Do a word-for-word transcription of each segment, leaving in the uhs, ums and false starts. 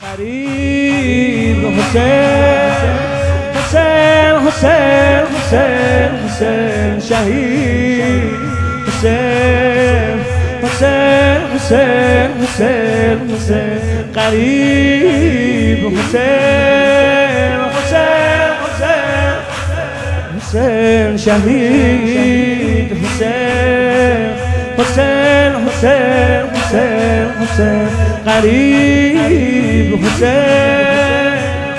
غریب حسین حسین حسین حسین حسین شهید حسین حسین حسین حسین حسین غریب حسین حسین حسین حسین شهید حسین حسین حسین حسین حسین غریب حسین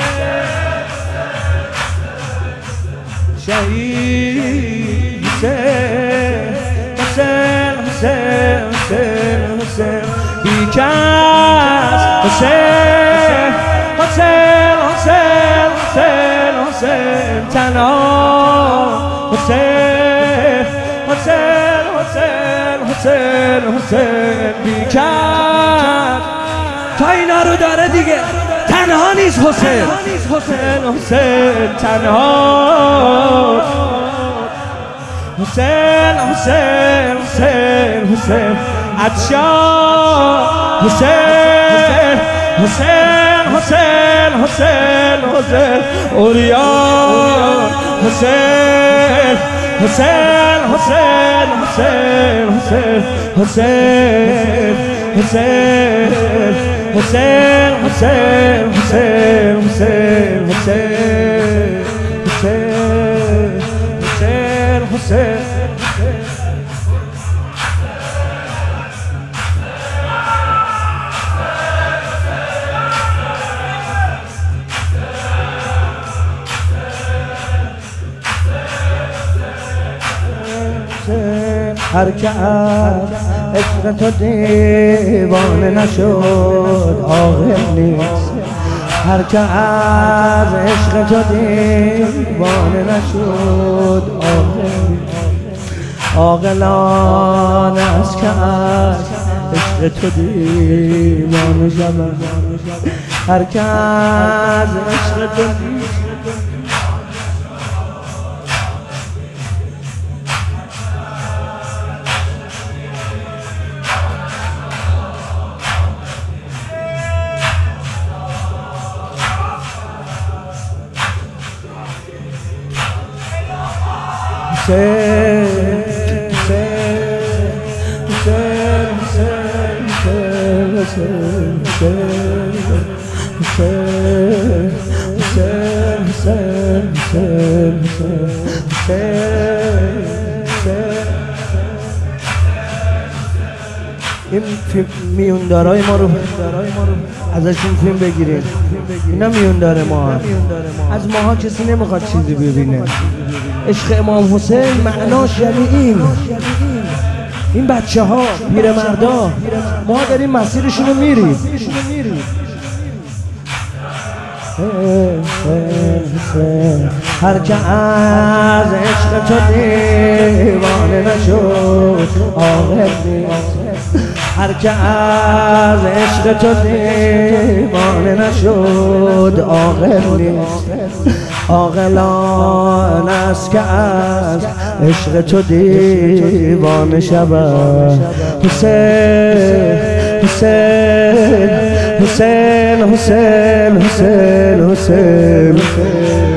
شهید حسین حسین حسین حسین حسین بیکس حسین حسین حسین حسین حسین تنها حسین حسین حسین حسین حسین بیکس تا اینا رو داره دیگه تنها نیست حسین حسین حسین تنها حسین حسین حسین حسین عطشان حسین حسین حسین حسین حسین اوریان حسین حسین حسین حسین حسین حسین حسین حسین حسین حسین حسین حسین حسین حسین هر که از عشق تو دیوانه نشد عاقل نیست هر که از عشق تو دیوانه نشد عاقل عاقلان است که از عشق تو دیوانه شود هر که از عشق تو حسین حسین حسین حسین حسین حسین حسین حسین حسین حسین این میوندارای ما رو ازشون فیلم بگیریم اینا میوندار ما از ماها کسی نمیخواد چیزی ببینه عشق امام حسین معناش یعنی این این بچه ها پیرمردا ما داریم مسیرشون رو میریم هر که از عشق تو دیوانه نشد عاقل نیست هر که از عشق تو دیوانه نشد عاقل نیست عاقلان است که از عشق تو دیوانه شود حسین حسین حسین حسین حسین حسین